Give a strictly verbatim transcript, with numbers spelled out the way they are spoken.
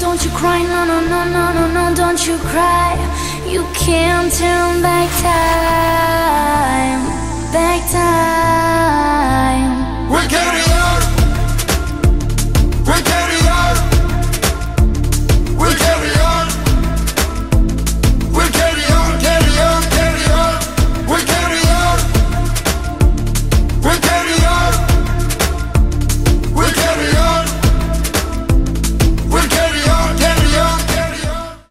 don't you cry, no, no, no, no, no, no, don't you cry. You can't turn back time.